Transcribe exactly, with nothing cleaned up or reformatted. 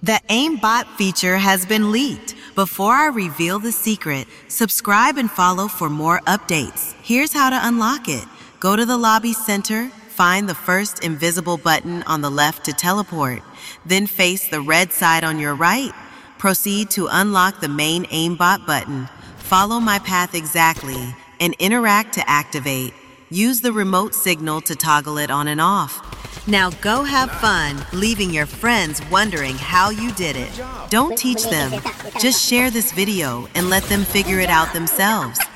The aimbot feature has been leaked. Before I reveal the secret, subscribe and follow for more updates. Here's how to unlock it. Go to the lobby center, find the first invisible button on the left to teleport, then face the red side on your right. Proceed to unlock the main aimbot button. Follow my path exactly and interact to activate. Use the remote signal to toggle it on and off. Now go have fun, leaving your friends wondering how you did it. Don't teach them. Just share this video and let them figure it out themselves.